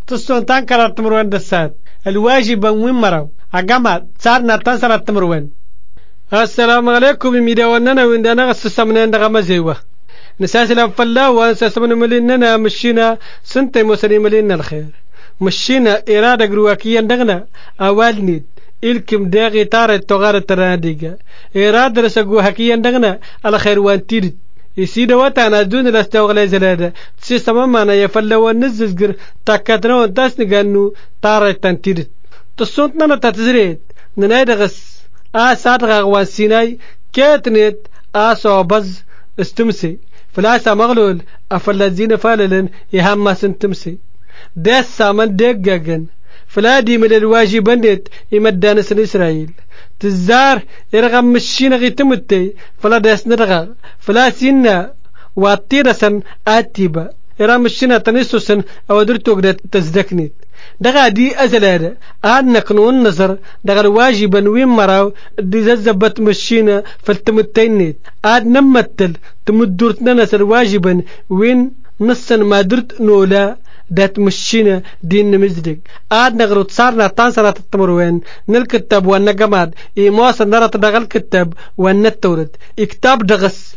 تصون تنكر التمروين دسات الواجب وين مرو عجمع صارنا تنصر التمروين. السلام عليكم ميدا وننا وندنا غسسمنا ندغ مزيوة نساس الفلا وانسسمنا مليننا مشينا سنتي مسلم ملينا الخير مشينا إرادة جروكيا ندغنا أول نيد إلكم داغي تارة تغار التراديجا إرادة رسقو حكيا ندغنا على خير وانتيد يسيد واتانا دون الاستوغل زلاده تسيسما مانا يفلا ونززقر تاكاتنا وانتاس نغانو تارة تنتيد تصونتنا تتزريد ننايدغس ساتغا وانسيناي كاتنيت صوبز استمسي فلاسا مغلول أفلازين فاللن يهما سنتمسي داس سامن دقاقن فلا دي من الواجبانيت يمدان سن إسرائيل تزار يرغم مشين غي تمتي فلا داس نرغا فلا سينا واتيرسن آتيبا يرغم مشينا تنسوسن أو درتو قدت تزدكنيت دغا دي أزلاد نقنون نظر دغا واجبا وين مراو دي زبت مشينا فالتمتينيت نمتل تمدورتنا نسر واجبا وين نصن ما درت نولا دات مشينا دين مزدق نغرو تصارنا تانسرة التمروين نالكتاب والنقماد مواسا نرى دغا الكتاب والنتورد اكتاب دغس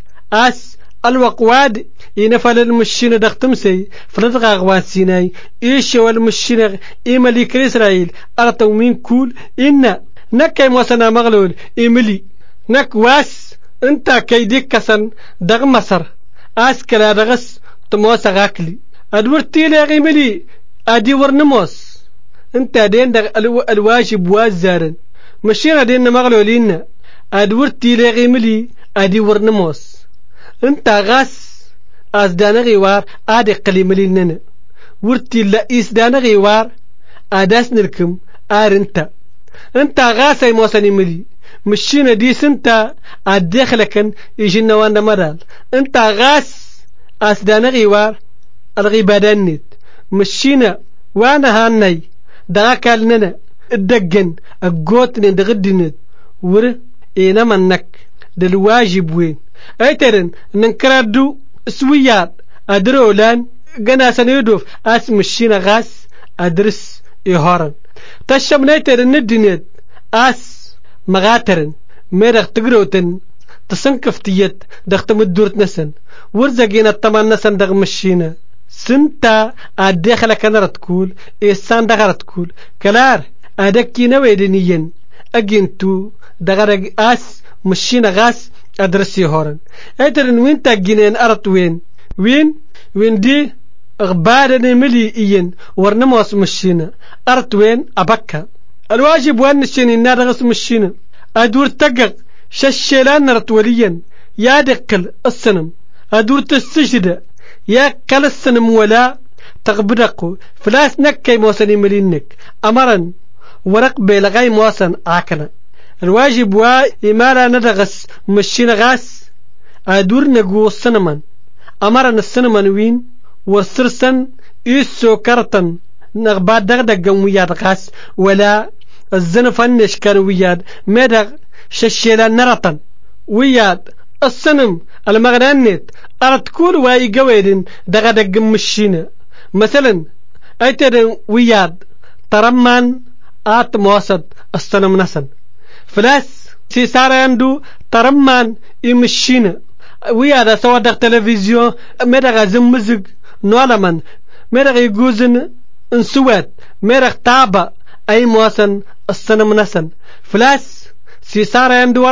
الوقواد ينفل المشينة دختمسي فلدغا غوان سيناي إيشو المشينة إيمالي إسرائيل أرطو مين كول إنا نكاي موسنا مغلول إيمالي نك واس انتا كيديك كسن دغ مصر كلا دغس تموسا غاكلي أدورتي لي إيمالي أدي ورنموس انتا دين دغ الواجب وازارن مشينة دين مغلولين أدورتي لي إيمالي أدي ورنموس انت غاس دانا غيوار قليملين ننا ورتي لا دانا غيوار اداس نركم انت غاس اي موسني ملي مشينا ديس انت داخلكن يجينا وانا مرال انت غاس دانا غيوار الغيبادانيت مشينا وانا هاني داكال ننا الدقن القوتن دغدنت ور اينا منك دالواجب وين ايترن ننكردو سويات ادرولان جنا سنيدوف مشينا غاس ادرس يهارن تشم نيترن ندينت مغاترن ميرغ تقروتن تسنكفتيت دخت مدورت نسن ورزقينا الطمان نسن دغ مشينا سنتا ادخل كنر تقول إيسان دغر تقول كلار ادكينا ويدنيين اجنتو دغرق مشينا غاس أدرسي هورن أيترن وين تاجينين أرت وين دي غبارن ملي إين ورنموس مشينا أرت وين أبكا الواجب وين نشيني نارغس مشينا أدور تقق ششيلان نرت وليا يا دقل السنم أدور تسجد يا قل السنم ولا تغبرقو فلاس نكي موسني ملينك أمرن ورق بيلغاي موسن عاكنا الواجب إمالا ندغس مشينا غاس أدور نقو السنمان أمرنا السنمان وين والسرسن إيسو كرتن نغباد دغدق وياد غاس ولا الزنفن نشكر وياد مدغ ششيلا نرطن وياد السنم المغنانيت أرد كل واي قويدن دغدق مشينا مثلا أيتر وياد ترمان مواسد السنم نسن فلاس سيسار عنده ترمان يمشينا ويا سوا دغ تلفزيون مدغ زمزق نولمن مدغ يجوزن انسوات مدغ تابا اي مواسن السنم نسن فلاس سيسار عنده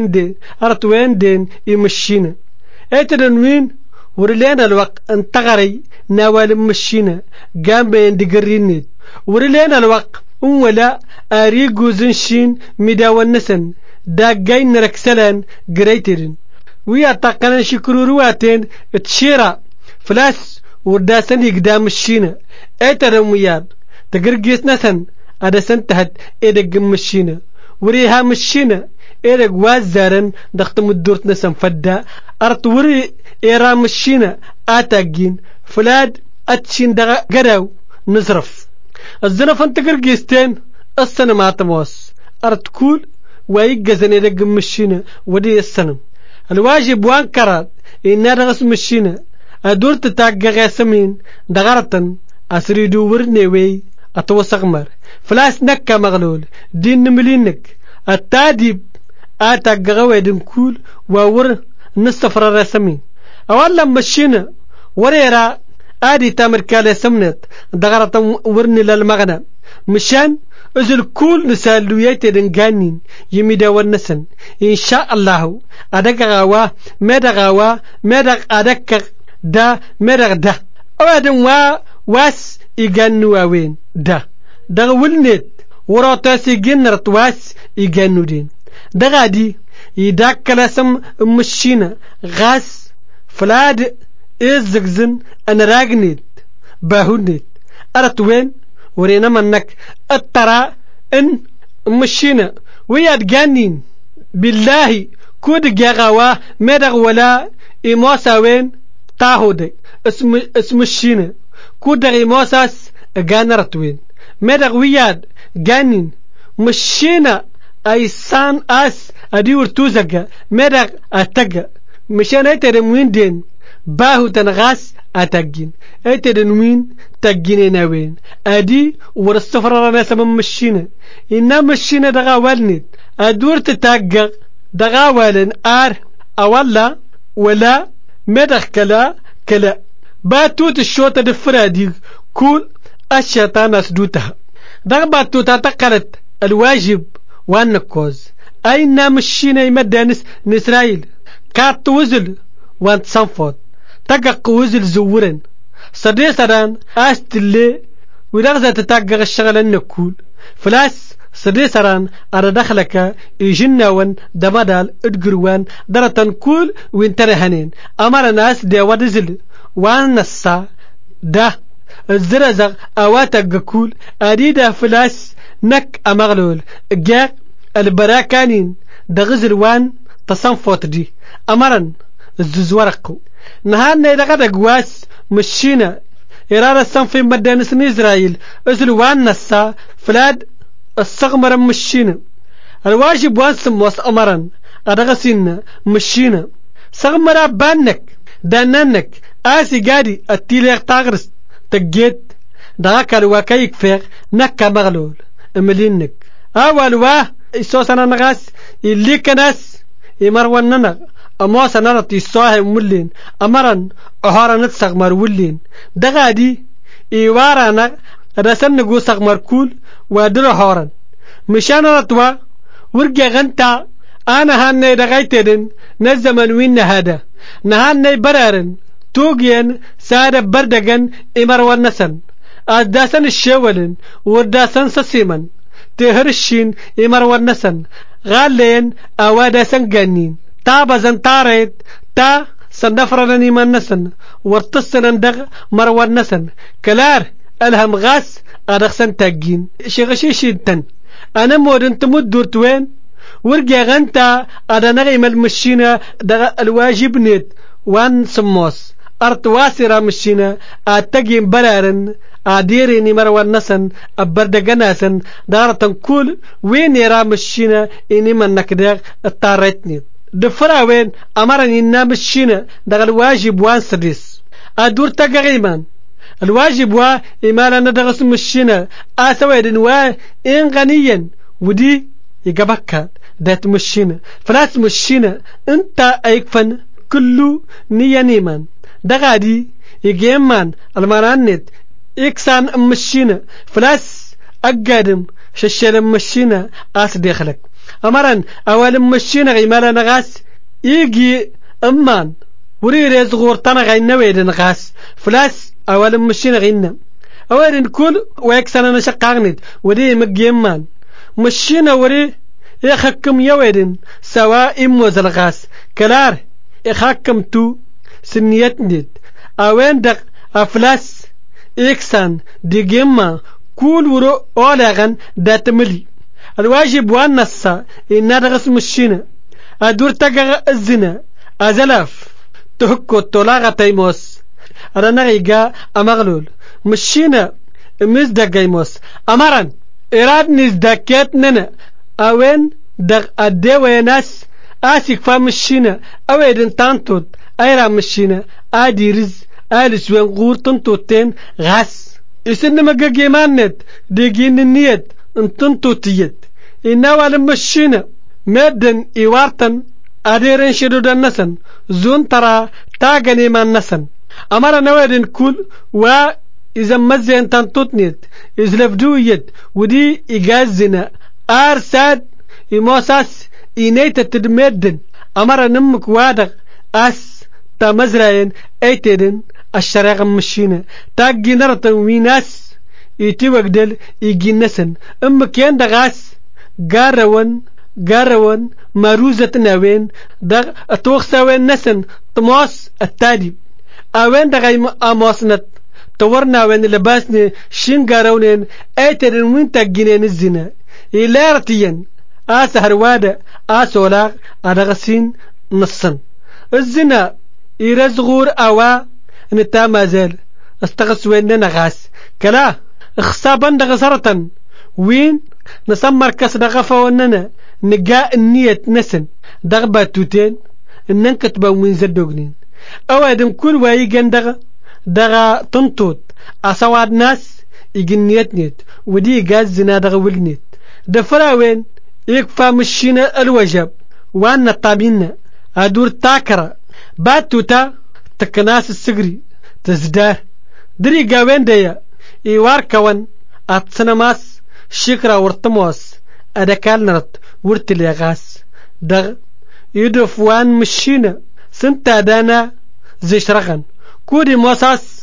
ارت وين دين يمشينا ايتدن وين ورلينا الوقت انتغري نوال مشينا قام بين دقرينيت ورلينا الوقت ولا أريجو زنشين مداون نسن داقين ركسلان قريترين ويا تاقنا شكرورواتين تشيرا فلاس ورداسن يقدام الشينا ايترم وياد تقرقيس نسن ادا سنتهد ايدق مشينا وريها مشينا ايدق وازارن دخت مدورت نسن فدا ارت وري ايرا مشينا اتاقين فلاد اتشين دغا قراو نزرف الزنفن تقرقيستين السنة ما تموس أرتكول ويجزن يدق مشينا ودي السنة الواجب وانكرات إن رغس مشينا أدور تتاقى غاسمين دغرتن أسريدو ورنيوي أتوسغمر فلاس نكا مغلول دين ملينك التاديب آتاقغوي دنكول وور نصفر رسمي أولا مشينا وريرا آدي تامر كالي سمنت دغرة ورني للمغنى مشان أزل كل نسالويات دنغانين يميدا والنسن إن شاء الله أدق غوا مدق أدق دا مدق دا أودن واس إيغانو وين دا ولنت وراتاسي جنرت واس إيغانو دين دغادي يداك كلاسم مشينا غاس فلاد إزغزن أنا راجنيت باهونيت أرت وين ورينا منك الترى إن مشينا وياد جانين بالله كود جاغوا مدغ ولا إموسا وين تاهودي اسم الشينا كود إموساس جانرت وين مدغ وياد جانين مشينا أيسان أس أديور توزجا مدغ أتجا مشان أيترمين دين باهو تنغاس أتجين أيترمين تجين نوين أدي ورستفر رانا سمم مشينا إنما مشينا دغا والنت أدور تتاجا دغا والن أولا ولا مدغ كلا باتوت الشوطة دفرادي كل الشيطان أسدوتها دغ باتوت تقرت الواجب وانكوز أين مشينا يمدى نسرائيل كارت وزل وانت صنفوت تقق وزل زورن صدي سران أستلي ولغزة تتاقق الشغل النكول فلاس صدي سران أرى دخلك يجنوان دمدال ادقروان درتان كول وانترهنين أمر ناس دي ودزل وان نسا ده الزرزق أواتق كول أريد فلاس نك أمغلول جاء البراكانين دغزل وان تصنفوت دي أمرن الززورقو نهارنا إذا قد أقواس مشينا إرادة الصنفي مدانس إسرائيل أزل وان نسا فلاد الصغمر مشينا الواجب وان سموس أمرن أدغسينا مشينا صغمر بانك دانانك آسي قادي التيليق تاغرس تقيت دغاك الواكايك فيغ نكا مغلول أملينك أول واه إسوسنا نغاس اللي كناس يمروننا أموسا نرط يسواه مولين أمرن أهارا نتسغمر ولين دغادي إيوارانا رسن نقو سغمر كول ودر هارن مشان رطوا ورقا غنتا أنا هاني دغايتدن نزمن وين هذا نهاني برارن توغيان سادة بردغن إمرون نسن أداسن الشولن ورداسن سسيمن تهرشين إمرون نسن غالين أواداسن جنين تابزن تاريت تا سنفرن إيمان نسن ورتصن دغ مروان نسن كلار الهم غاس أدخسن تاجين شغشيشين تن أنا مودن تمد دورتوين ورقا غنتا أدانا غيمال مشينا دغ الواجب نيت وان سموس أرتواسرا مشينا أتاجين برارن أديريني مروان نسن أبردغناسن دارتن كل وين يرا مشينا إني من نكدغ التاريتني دفراوين أمرني إنا مشينا دغ الواجب وان سديس أدور تقريبا الواجب وا إمالا ندغس مشينا أسويدن وا إن غنيا ودي يقبكا دات مشينا فلاس مشينا انت أيكفن كله نيا نيمان دغادي يجيمان المرانت إكسان مشينا فلاس أقادم ششل مشينا آس ديخلك أمران أول مشينا غيمالا نغاس يجي أمان وريريز غورتانا غينا ويدن غاس فلاس أول مشينا غينا أولين كل ويكسان نشقاغنت ودي مجيمان مشينا وري يخكم يويدن سواء إموز الغاس كلار يخكم تو سنيت نت أوين دق أفلاس إكسان دي جيما كل ورو أولاغن داتملي الواجب وان نصا إن دغس مشينا أدور تقغ الزنا أزلاف تهكو طلاغة تيموس أرانا غيقا أمغلول مشينا مزدق جيموس أمران إراد نزدكيت ننا أوين دغ أدوي ناس آسيك فامشينا أويدن تانتود أيرا مشينا آدي رز آلس وين غور تنتوتين غاس يسن مجاجي مانت ديجين النيت انتنتو تيت إنا والمشينا مدن إيوارتن أديرن شدود النسن زون ترى تاغني من نسن أمر نوادن كل و إذا مزين تنتوتنيت إزلفدويت ودي إيجازنا أرساد إموساس إنيت تدمدن أمر نمك وادغ أس تمزراين أيتدن الشريعة مشينا تاقي نرطن ويناس يتوقدل يجي نسن كيان دغاس قارون ماروزة ناوين دغ اتوخساوين نسن طماس التادي اوين دغاي اموسنت تورنا وين لباسني شين قارونين ايترن وين تاقينين الزنا إلارتين آسهر وادا آسولاغ أدغسين نصن الزنا يرزغور أوا نتا مازال استغسوين نغاس كلا اخصابا دغسرتن وين نسمر كاس دغفا وننا نقاء النية نسن دغبا توتين ننكتبا وين زدوغنين اوادم كل وايقان دغا تنطوط أسواد ناس يجن نيت ودي غاز زنا دغ ولنيت دفراوين يكفى مشينا الوجب وانا طابينا ادور تاكرا باتوتا تكناس السجري تزدار دري قاوين ديا ايوار كوان اتسنماس شكرا ورتموس ادكال نرت ورتليغاس دغ يدفوان مشينا سنتا دانا زيشرغن كودي موساس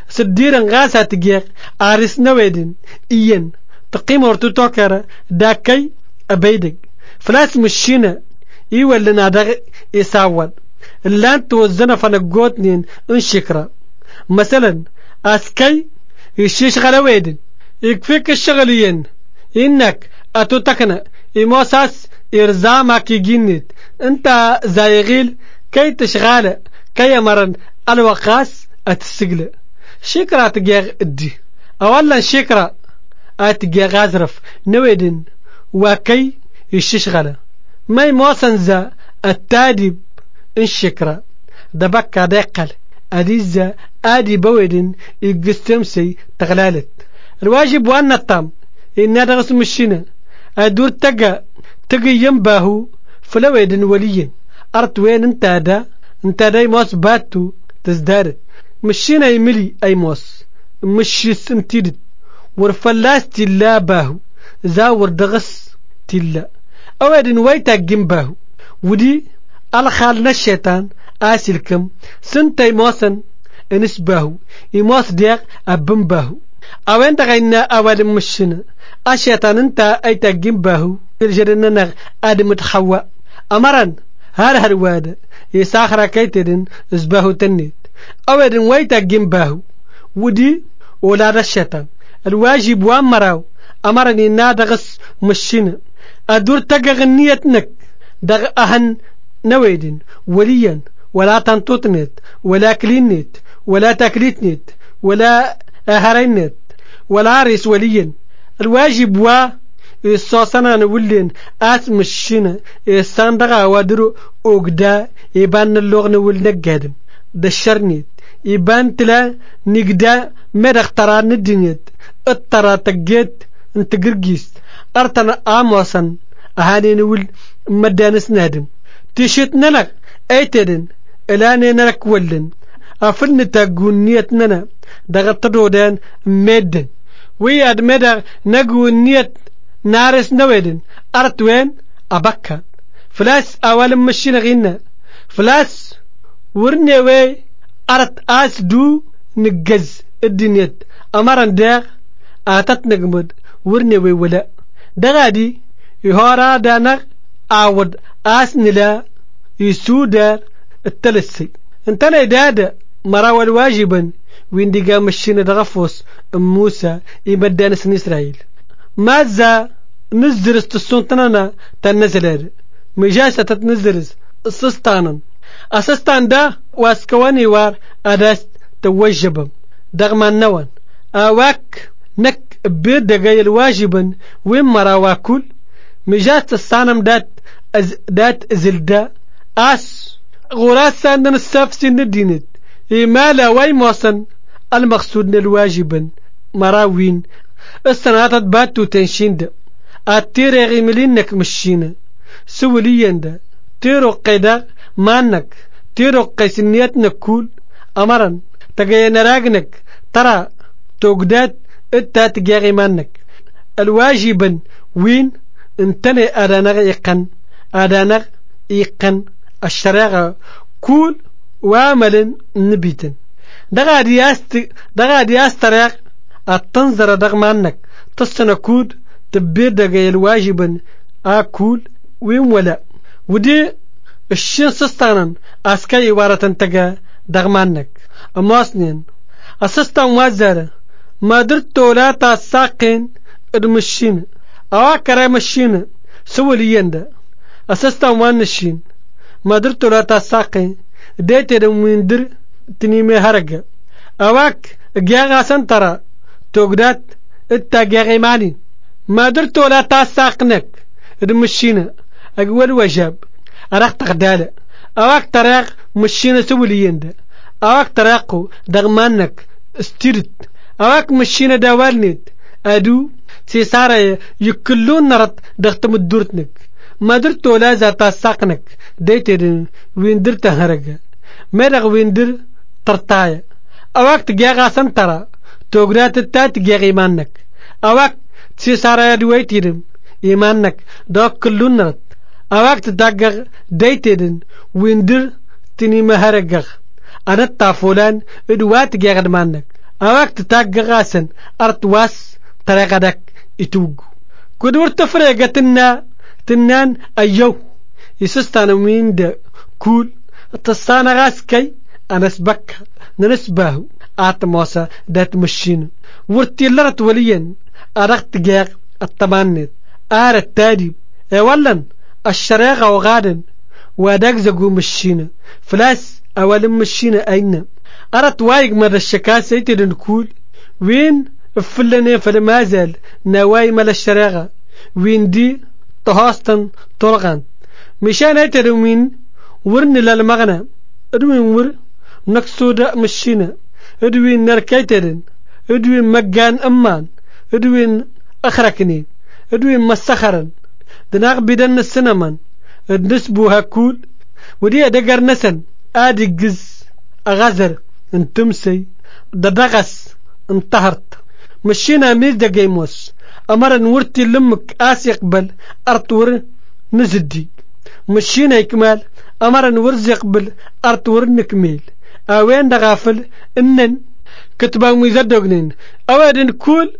سديرن غاسا تجيق عارس نويدن إيان تقيم ورتو توكرا داكي أبيدك فلاس مشينا يولنا داغ يساوان اللان توزنا فنقوتنين انشكرا مثلا اسكي يشيش غلويدن يكفيك الشغليين إنك أتوتكنا إموساس إرزامك يجينيت انت زايغيل كي تشغال كي مرن الوقاس أتسجل شكرا تجيغ الدي أولا شكرا أتجيغ غازرف نويدن وكي يششغل ما يموسن ذا التادب إن شكرا دبكا ديقل أديزا آدي بويدن يقستمسي تغلالت الواجب وانا الطام إن درس مشينا أدور تقا ينباهو فلويدن وليا أرتوين انتادا يموس باتو تزدارت مشينا يملي أي موس مشي سنتيدت ورفلاس تلا باهو زاور دغس تلا أوادن ويتا جنباهو ودي الخالنا الشيطان آسلكم سنتي موسن انسباهو يموس ديق أبن باهو أوين تغينا أواد مشينا الشيطان انتا ايتا جنباهو الجرنا نغ آدم تخوى أمران هر وادا يساخرا كيتدن اسباهو تنيت أوادن ويتا جنباهو ودي ولاد الشيطان الواجب وامراو أمرني نادغس مشينا أدور تقغ نيتنك دغ أهن نويدن وليا ولا تنطوطنت ولا كلينت ولا تكليتنت ولا أهرينت ولا عريس وليا الواجب الصوصنا نولين اسم الشنا الصندغة وادرو اوغدا يبان اللغة نول نقادم دشرنيت يبان تلا نقدا مدخ ترى ندنيت اترى تقيت انت قرقيست ارتنا اموسن اهاني نول مدانس نادم تشيت نلق ايتدن الاني نلق ولن افن تاقون نيت ننا دغتدو دان مدن وياد مدغ نقون نيت نارس نويدن أرتوين أبكا فلاس أول مشينا غينا فلاس ورنيوي أرت آس دو نجز الدنيت أمران داغ آتت نجمد ورنيوي ولا دغادي يهورا دانغ آود آس نلا يسو دار التلسي انتنا دادا مراوى الواجبا وين ديقا مشينا دغفوس موسى يمدانس إسرائيل ماذا نزرس تسونتنا تنزلر مجاسة تنزرس السستانا السستان دا واسكواني وار أداس توجبا دغمان نوان أواك نك بيد دقايا الواجبا وين مراواكل مجاسة السانم دات زلدا أس غراس ساندن السافسين الدينت إمالا وي موصن المقصود الواجبا مراوين السنة باتو تنشين دا التيري غيملينك مشينا سوليين دا تيرو قيدا مانك تيرو قيسنياتنا كول أمرا تغينا راغنك ترى توقدات التات جاغي مانك الواجبا وين انتني أدانغ يقن الشريعة كول وعمل نبيتن دغا دياس طريق التنظر دغمانك تصنكود تبير دغا الواجبا اكول وين ولا ودي الشين سستانا اسكاي وارتن تغا دغمانك اماسنين اسستان وازارة ما درتو لا تاساقين ادمشين اواكرا مشين سوليين دا اسستان وانشين ما درتو لا تاساقين ديتي دمين در تنيمي هرقا اواك جاغا سنترا توقدات اتا جاغي ماني ما درتو لا تاساقنك ادمشينا اقول وجاب اراق تقدالا اواك طريق مشينا سوليين دا اواك طريقو دغمانك استيرت اواك مشينا داوالنيت ادو سيسارة يكلون نرد دختم الدورتنك ما درتو لا زاتا ساقنك ديتي وين درتا هرقا ميرغ وين در ترتايا اواك تجاغا سنترا توقرات التات تجاغ ايمانك اواك سيسارة دويتيرم ايمانك دوك كلون نرد اواك تدقغ ديتي وين در تنيم هرقا انا التافولان ادوات تجاغ دمانك اواك تتاقغاسن ارتواس طريقتك يتوق كدور تفريقة تنان ايو يسستانا مين دا كول تصانا غاسكي انا سبك ننسباهو اتموسا دات مشين ورتي لرت وليا ارغت جاغ التمانيت التاديب ولن الشراغة وغادن وداك زقو مشين فلاس اول مشين اين ارت وايق مدى الشكاسة يتدن كول وين فلني فلمازال نواي مال الشراغة وين دي تهاستن طرغان مشان ايتدوين ورن للمغنى ادوين ور نقصودا مشينا ادوين نركيتدن ادوين مجان امان ادوين اخركني ادوين مسخرن دناغ بدن السنمان النسبوها كول ودي ادقر نسن ادي قز اغازر انتمسي ددغس انتهرت مشينا ميز دا جيموس امر نورتي لمك اس يقبل ارتور نزدي مشينا يكمال امر نورز يقبل ارتور نكميل اوين دا غافل انن كتبا ميزدوغنين اوادن كول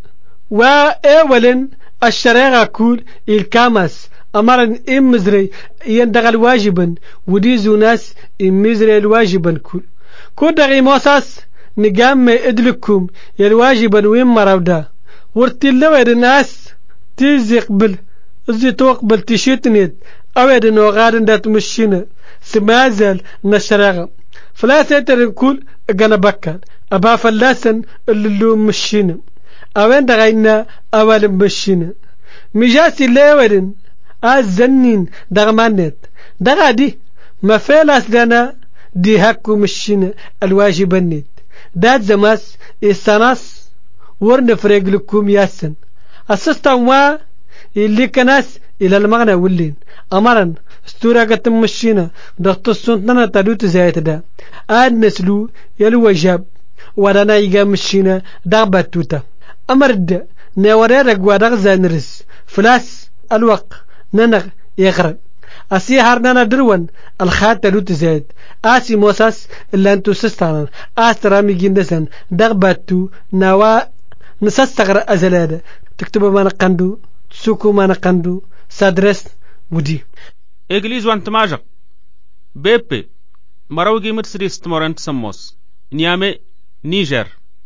واولن الشريعة كول الكامس امر امزري يندغل واجبا وديزو ناس امزري الواجبا كول دا غيموساس نقام ادلكم يالواجبا وين مراودا ورتي اللويد الناس تيزي يقبل ازي توقبل تشيتنيت اويد انو غادن دات مشينا سمازال نشراغا فلا سيتر نقول اقانا بكال ابا فلاسن اللو مشينا اوين دغينا اول مشينا مجاسي اللويدن ازنين دغمانيت دغادي ما فيلاس لنا دي هاكو مشينا الواجبا نيت دات زماس السناس ورن فريق لكم ياسن السيستم وا اللي كناس الى المغنى ولين امرا استورا قتم مشينا ضغط السنتنا تدوت زايت دا اد نسلو يلو جاب ودانا يقا مشينا دغبات توتا امرد نوري رقوا دغزا نرس فلاس الوق ننغ يغرق اسي هارنانا دروان الخات تلوت زايد اسي موساس اللي انتو سستانا استرامي جندسن دغباتو نوا نسستغر ازلادة تكتبوا ما نقندو تسوكو ما نقندو سادرس ودي اجليز وانت ماجق بيبي مروجي مرسريس تمورنت سموس نيامي نيجر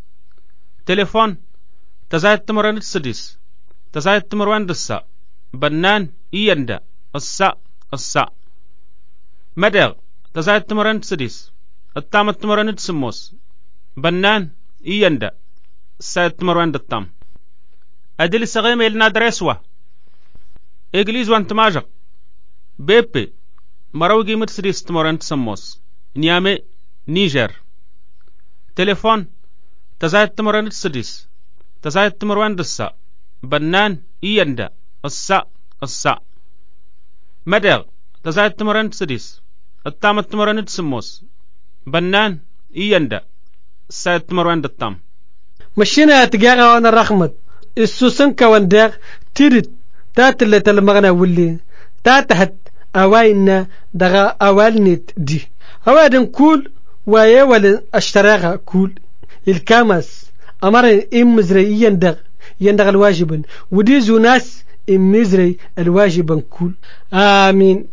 تليفون تزايد تمورنت سديس تزايد تمورنت السا بنان يندا السا مدغ تزايد تمورنت سديس التامت تمورنت سموس بنان يندا سايد تمورنت التام ادل سغيم النا درسوا اجليز وانت ماجق بيبي مروجي مرسريس تمورنت سموس نيامي نيجر تليفون تزايد تمورنت سديس تزايد تمروان دسا بنان إيندا السا مدغ تزايد تمروان سديس التام تمروان تسموس بنان إيندا سايد تمروان دتام مشينا تجارة وانا رحمت السوسن كواندر تيرت تات اللي تلمغنا واللي تاتحت أواينا دغا أوالنت دي أوادن كول ويا ولا اشتراها كول الكامس أمر مزري يندغ الواجب ودي زوناس مزري الواجب كول آمين.